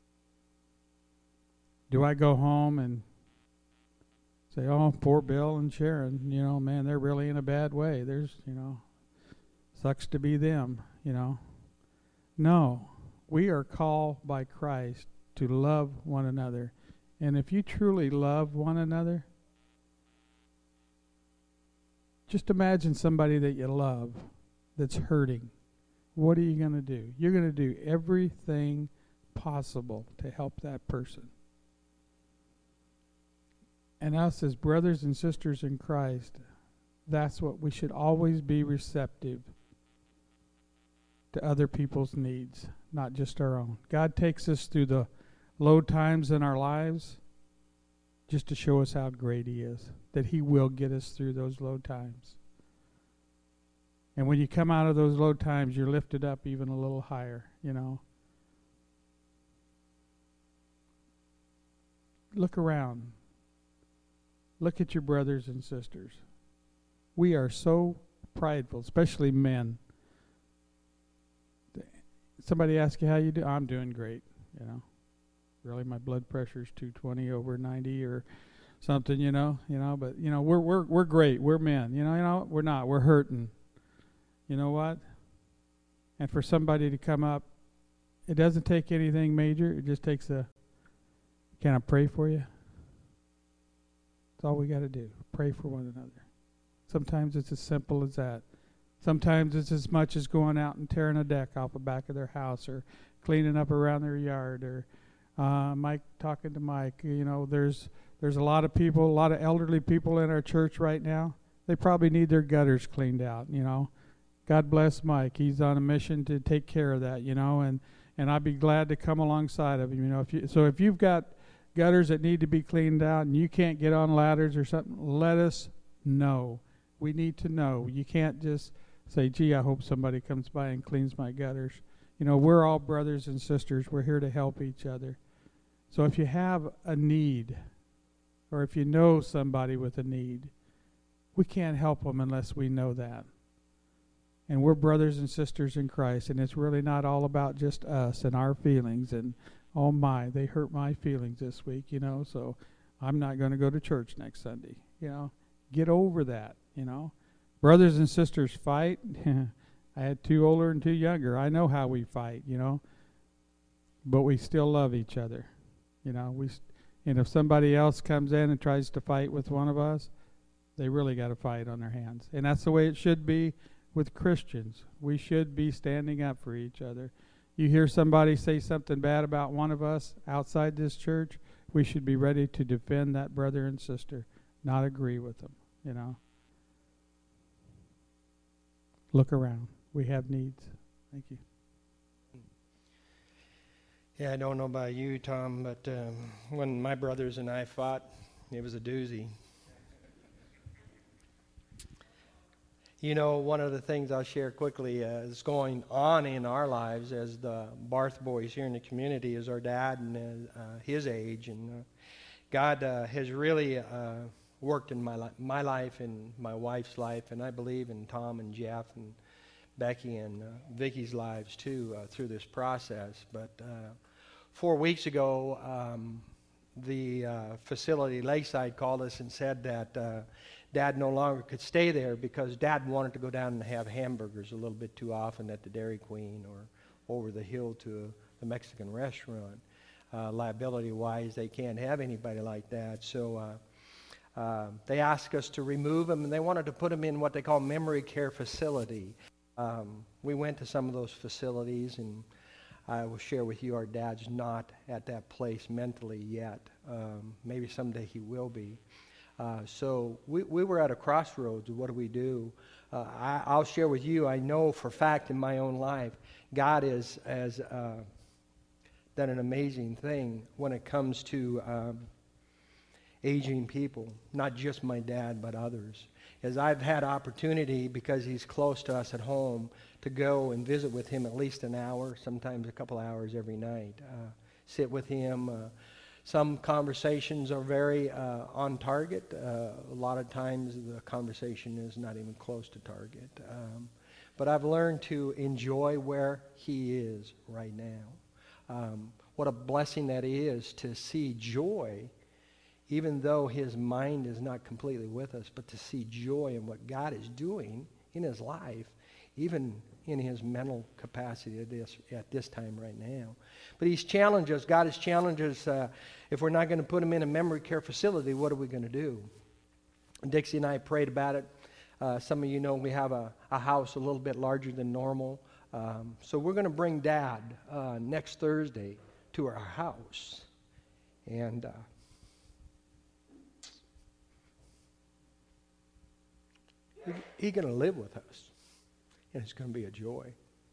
Do I go home and say, oh, poor Bill and Sharon, you know, man, they're really in a bad way. There's, you know, sucks to be them, you know. No, we are called by Christ to love one another. And if you truly love one another, just imagine somebody that you love that's hurting. What are you going to do? You're going to do everything possible to help that person. And us as brothers and sisters in Christ, that's what we should always be receptive to other people's needs, not just our own. God takes us through the low times in our lives just to show us how great He is, that He will get us through those low times. And when you come out of those low times, you're lifted up even a little higher, you know. Look around. Look at your brothers and sisters. We are so prideful, especially men. Somebody asks you how you do. I'm doing great, you know. Really, my blood pressure's two twenty over ninety or something, you know. You know, but you know, we're we're we're great. We're men, you know. You know, we're not. We're hurting. You know what? And for somebody to come up, it doesn't take anything major. It just takes a, can I pray for you? That's all we got to do. Pray for one another. Sometimes it's as simple as that. Sometimes it's as much as going out and tearing a deck off the back of their house or cleaning up around their yard or uh, Mike talking to Mike. You know, there's there's a lot of people, a lot of elderly people in our church right now. They probably need their gutters cleaned out, you know. God bless Mike. He's on a mission to take care of that, you know, and, and I'd be glad to come alongside of him, you know. If you, so if you've got gutters that need to be cleaned out and you can't get on ladders or something, let us know. We need to know. You can't just say, gee, I hope somebody comes by and cleans my gutters. You know, we're all brothers and sisters. We're here to help each other. So if you have a need, or if you know somebody with a need, we can't help them unless we know that. And we're brothers and sisters in Christ, and it's really not all about just us and our feelings and, oh my, they hurt my feelings this week, you know, so I'm not going to go to church next Sunday, you know. Get over that, you know. Brothers and sisters fight. I had two older and two younger. I know how we fight, you know. But we still love each other, you know. We, and if somebody else comes in and tries to fight with one of us, they really got a fight on their hands. And that's the way it should be with Christians. We should be standing up for each other. You hear somebody say something bad about one of us outside this church, we should be ready to defend that brother and sister, not agree with them. you know. Look around. We have needs. Thank you. Yeah, I don't know about you, Tom, but um, when my brothers and I fought, it was a doozy. You know, one of the things I'll share quickly uh, is going on in our lives as the Barth boys here in the community is our dad and uh, his age. And uh, God uh, has really uh, worked in my, li- my life and my wife's life, and I believe in Tom and Jeff and Becky and uh, Vicky's lives too uh, through this process. But uh, four weeks ago, um, the uh, facility, Lakeside, called us and said that uh, Dad no longer could stay there because Dad wanted to go down and have hamburgers a little bit too often at the Dairy Queen or over the hill to the Mexican restaurant. Uh, liability-wise, they can't have anybody like that. So uh, uh, they asked us to remove him, and they wanted to put him in what they call memory care facility. Um, we went to some of those facilities, and I will share with you our dad's not at that place mentally yet. Um, maybe someday he will be. Uh, so we, we were at a crossroads of what do we do. Uh, I, I'll share with you, I know for a fact in my own life, God is, has uh, done an amazing thing when it comes to um, aging people, not just my dad, but others. As I've had opportunity, because he's close to us at home, to go and visit with him at least an hour, sometimes a couple hours every night, uh, sit with him. Uh, some conversations are very uh, on target. Uh, a lot of times the conversation is not even close to target. Um, but I've learned to enjoy where he is right now. Um, what a blessing that is to see joy, even though his mind is not completely with us, but to see joy in what God is doing in his life, even in his mental capacity at this, at this time right now. But he's challenged us. God has challenged us. Uh, if we're not going to put him in a memory care facility, what are we going to do? Dixie and I prayed about it. Uh, some of you know we have a, a house a little bit larger than normal. Um, so we're going to bring Dad uh, next Thursday to our house. And uh, he, he's going to live with us. And it's going to be a joy.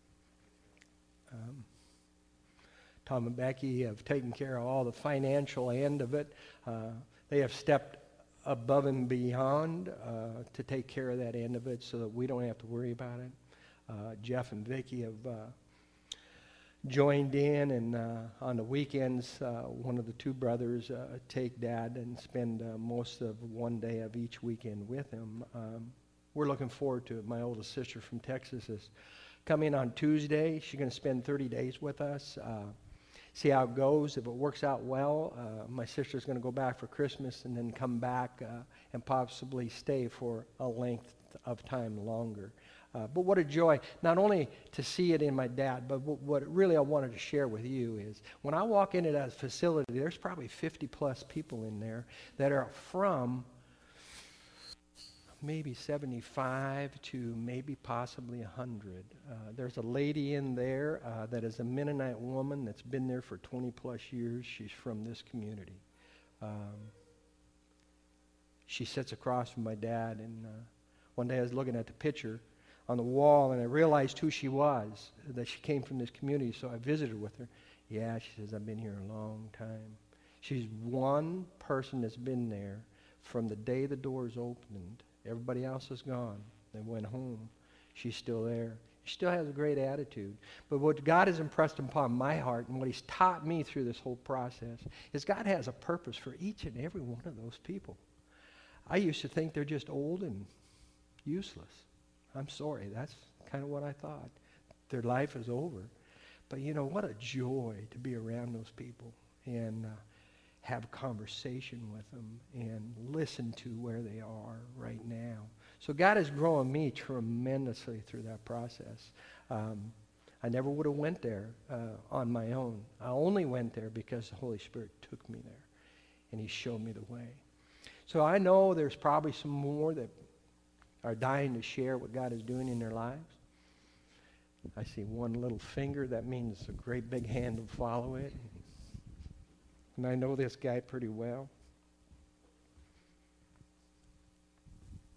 Um, Tom and Becky have taken care of all the financial end of it. Uh, they have stepped above and beyond uh, to take care of that end of it so that we don't have to worry about it. Uh, Jeff and Vicki have uh, joined in, and uh, on the weekends, uh, one of the two brothers uh, take Dad and spend uh, most of one day of each weekend with him. Um, we're looking forward to it. My oldest sister from Texas is coming on Tuesday. She's going to spend thirty days with us. Uh, see how it goes. If it works out well, uh, my sister's going to go back for Christmas and then come back uh, and possibly stay for a length of time longer. Uh, but what a joy, not only to see it in my dad, but w- what really I wanted to share with you is when I walk into that facility, there's probably fifty plus people in there that are from maybe seventy-five to maybe possibly one hundred. Uh, there's a lady in there uh, that is a Mennonite woman that's been there for twenty plus years. She's from this community. Um, she sits across from my dad, and uh, one day I was looking at the picture on the wall, and I realized who she was, that she came from this community, so I visited with her. Yeah, she says, I've been here a long time. She's one person that's been there from the day the doors opened. Everybody else is gone. They went home. She's still there. She still has a great attitude. But what God has impressed upon my heart and what he's taught me through this whole process is God has a purpose for each and every one of those people. I used to think they're just old and useless. I'm sorry. That's kind of what I thought. Their life is over. But you know, what a joy to be around those people and uh, have a conversation with them and listen to where they are right now. So God has grown me tremendously through that process. Um, I never would have went there uh, on my own. I only went there because the Holy Spirit took me there and he showed me the way. So I know there's probably some more that are dying to share what God is doing in their lives. I see one little finger. That means a great big hand will follow it. And I know this guy pretty well.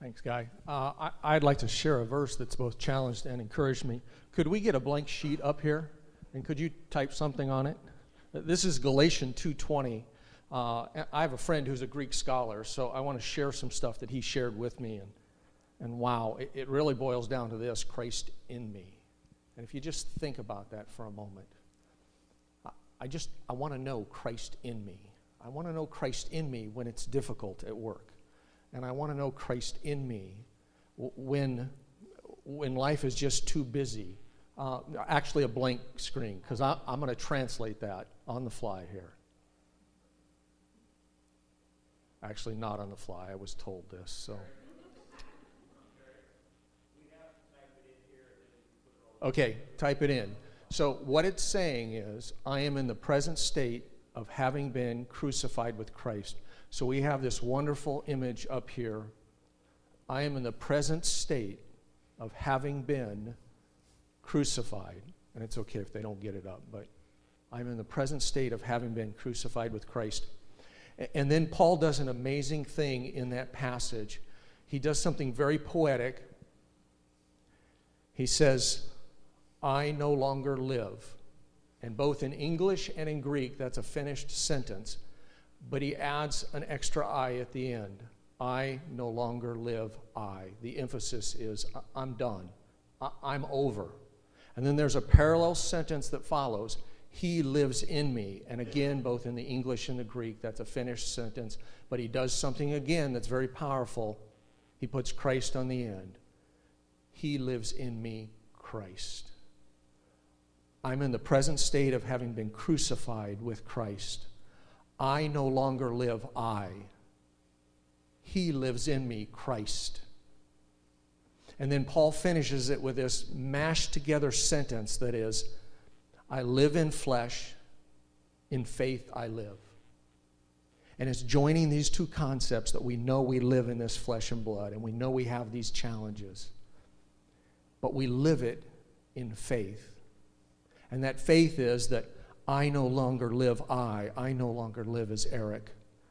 Thanks, Guy. Uh, I, I'd like to share a verse that's both challenged and encouraged me. Could we get a blank sheet up here? And could you type something on it? This is Galatians two twenty. Uh, I have a friend who's a Greek scholar, so I want to share some stuff that he shared with me. And, and wow, it, it really boils down to this, Christ in me. And if you just think about that for a moment, I, I just, I want to know Christ in me. I want to know Christ in me when it's difficult at work. And I want to know Christ in me when, when life is just too busy. Uh, actually, a blank screen, because I'm going to translate that on the fly here. Actually, not on the fly. I was told this, so. Okay, type it in. So what it's saying is, I am in the present state of having been crucified with Christ. So we have this wonderful image up here. I am in the present state of having been crucified. And it's okay if they don't get it up, but I'm in the present state of having been crucified with Christ. And then Paul does an amazing thing in that passage. He does something very poetic. He says, I no longer live. And both in English and in Greek, that's a finished sentence. But he adds an extra I at the end. I no longer live, I. The emphasis is, I'm done. I'm over. And then there's a parallel sentence that follows. He lives in me. And again, both in the English and the Greek, that's a finished sentence. But he does something again that's very powerful. He puts Christ on the end. He lives in me, Christ. I'm in the present state of having been crucified with Christ. I no longer live, I. He lives in me, Christ. And then Paul finishes it with this mashed together sentence that is, I live in flesh, in faith I live. And it's joining these two concepts that we know we live in this flesh and blood, and we know we have these challenges. But we live it in faith. And that faith is that I no longer live I. I no longer live as Eric.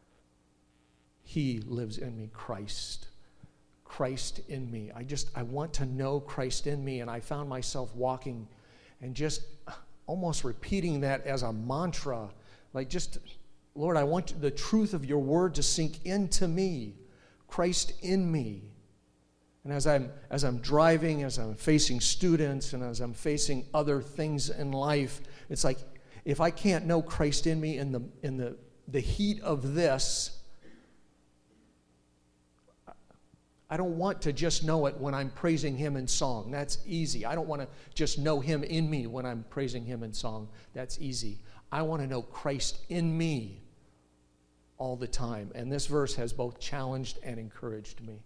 He lives in me, Christ. Christ in me. I just, I want to know Christ in me. And I found myself walking and just almost repeating that as a mantra. Like just, Lord, I want the truth of your word to sink into me. Christ in me. And as I'm, as I'm driving, as I'm facing students, and as I'm facing other things in life, it's like, if I can't know Christ in me in the, in the, the heat of this, I don't want to just know it when I'm praising him in song. That's easy. I don't want to just know him in me when I'm praising him in song. That's easy. I want to know Christ in me all the time. And this verse has both challenged and encouraged me.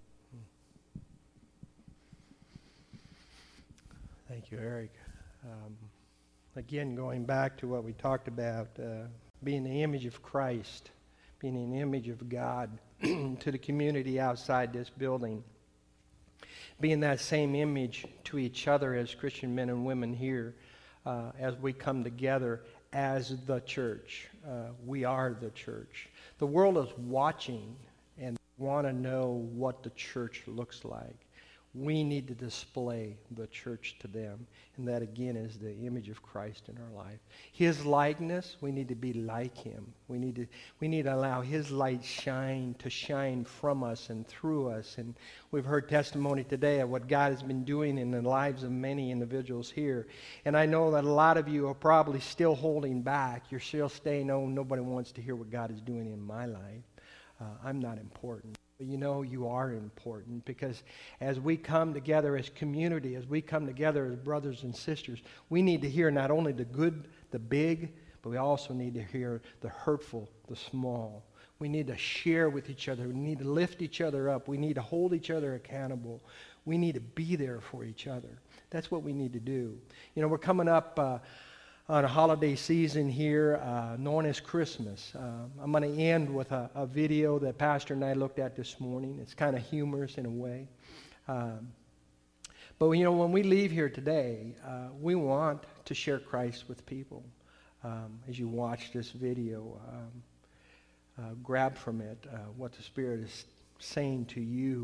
Thank you, Eric. Um, again, going back to what we talked about, uh, being the image of Christ, being an image of God to the community outside this building, being that same image to each other as Christian men and women here uh, as we come together as the church. Uh, we are the church. The world is watching and want to know what the church looks like. We need to display the church to them. And that, again, is the image of Christ in our life. His likeness, we need to be like him. We need to, we need to allow his light shine to shine from us and through us. And we've heard testimony today of what God has been doing in the lives of many individuals here. And I know that a lot of you are probably still holding back. You're still staying, oh, nobody wants to hear what God is doing in my life. Uh, I'm not important. But you know, you are important, because as we come together as community, as we come together as brothers and sisters, we need to hear not only the good, the big, but we also need to hear the hurtful, the small. We need to share with each other. We need to lift each other up. We need to hold each other accountable. We need to be there for each other. That's what we need to do. You know, we're coming up uh, on a holiday season here uh, known as Christmas. Uh, I'm going to end with a, a video that Pastor and I looked at this morning. It's kind of humorous in a way. Um, but, you know, when we leave here today, uh, we want to share Christ with people. Um, as you watch this video, um, uh, grab from it uh, what the Spirit is saying to you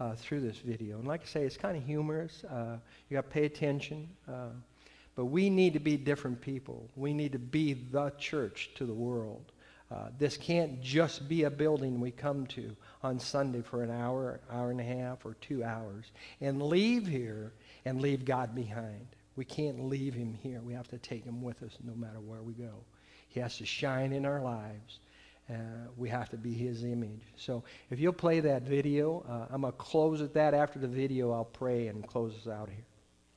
uh, through this video. And like I say, it's kind of humorous. Uh, you got to pay attention. Uh, but we need to be different people. We need to be the church to the world. Uh, this can't just be a building we come to on Sunday for an hour, hour and a half, or two hours, and leave here and leave God behind. We can't leave him here. We have to take him with us no matter where we go. He has to shine in our lives. Uh, we have to be his image. So if you'll play that video, uh, I'm going to close at that. After the video, I'll pray and close us out here.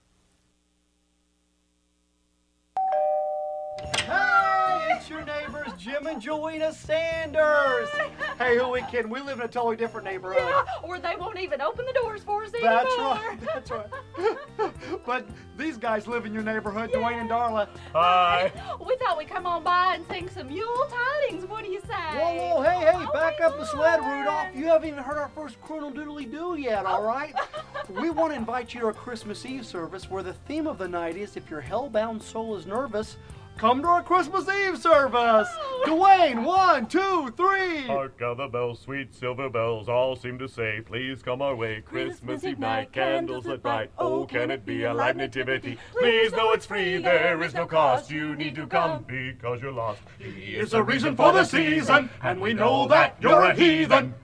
Hey, it's your neighbors, Jim and Joanna Sanders. Hey, who we kidding? We live in a totally different neighborhood. Yeah, or they won't even open the doors for us anymore. That's right, that's right. But these guys live in your neighborhood, yeah. Dwayne and Darla. Hi. We thought we'd come on by and sing some Yule tidings. What do you say? Whoa, whoa, hey, hey, back up the sled, Rudolph. You haven't even heard our first Colonel Doodly Doo yet, all right? We want to invite you to our Christmas Eve service where the theme of the night is, if your hellbound soul is nervous, come to our Christmas Eve service! Dwayne, one, two, three! Hark how the bells, sweet silver bells, all seem to say, please come our way. Christmas Eve night, candles lit bright, oh, can it be a live nativity? Please know it's free, there is no cost, you need to come because you're lost. He is the reason for the season, and we know that you're a heathen.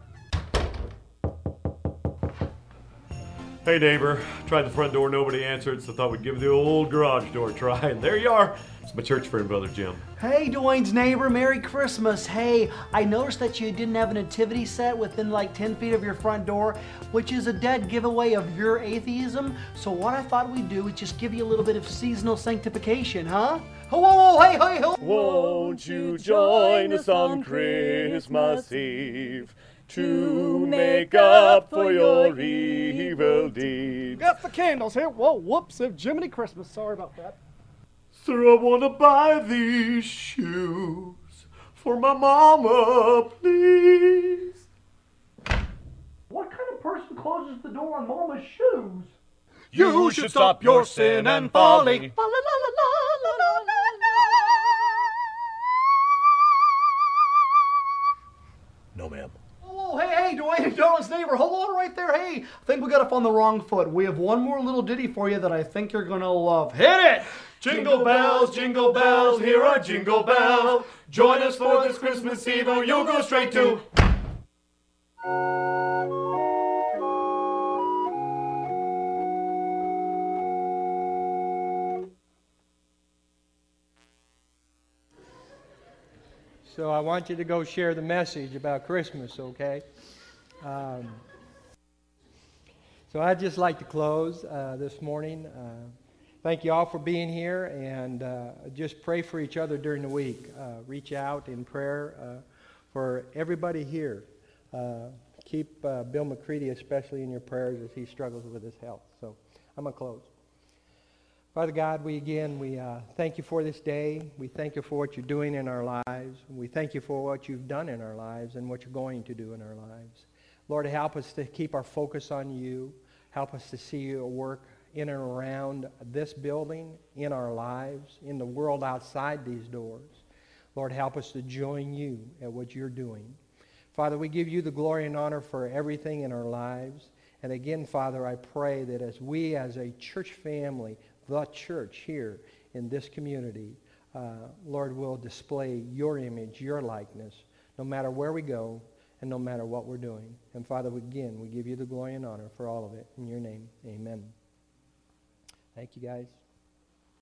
Hey neighbor, tried the front door, nobody answered, so thought we'd give the old garage door a try, and there you are. It's my church friend, Brother Jim. Hey, Dwayne's neighbor, Merry Christmas. Hey, I noticed that you didn't have a nativity set within like ten feet of your front door, which is a dead giveaway of your atheism. So what I thought we'd do is just give you a little bit of seasonal sanctification, huh? Whoa, whoa, hey, hey, hey. Won't you join us on Christmas Eve to make up for your evil deeds? Got the candles here. Whoa, whoops, Jiminy Christmas. Sorry about that. Sir, I want to buy these shoes for my mama, please. What kind of person closes the door on mama's shoes? You should stop your sin and folly. No, ma'am. Oh, hey, hey, Dwayne and Darla's neighbor, hold on right there. Hey, I think we got up on the wrong foot. We have one more little ditty for you that I think you're gonna love. Hit it! Jingle bells, jingle bells, here are jingle bells. Join us for this Christmas Eve, or you'll go straight to... So I want you to go share the message about Christmas, okay? Um, so I'd just like to close uh, this morning. Uh, thank you all for being here, and uh, just pray for each other during the week. Uh, reach out in prayer uh, for everybody here. Uh, keep uh, Bill McCready especially in your prayers as he struggles with his health. So I'm going to close. Father God, we again, we uh, thank you for this day. We thank you for what you're doing in our lives. We thank you for what you've done in our lives and what you're going to do in our lives. Lord, help us to keep our focus on you. Help us to see your work in and around this building, in our lives, in the world outside these doors. Lord, help us to join you at what you're doing. Father, we give you the glory and honor for everything in our lives. And again, Father, I pray that as we as a church family, the church here in this community, uh, Lord, will display your image, your likeness, no matter where we go and no matter what we're doing. And Father, again, we give you the glory and honor for all of it. In your name, amen. Thank you, guys.